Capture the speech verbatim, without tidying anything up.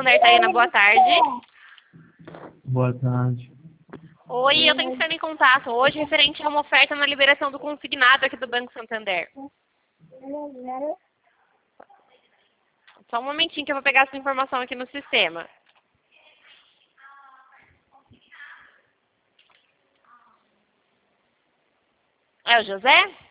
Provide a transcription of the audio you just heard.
Santander, Taiana, boa tarde. Boa tarde. Oi, eu tenho que estar em contato hoje referente a uma oferta na liberação do consignado aqui do Banco Santander. Só um momentinho que eu vou pegar essa informação aqui no sistema. É o José?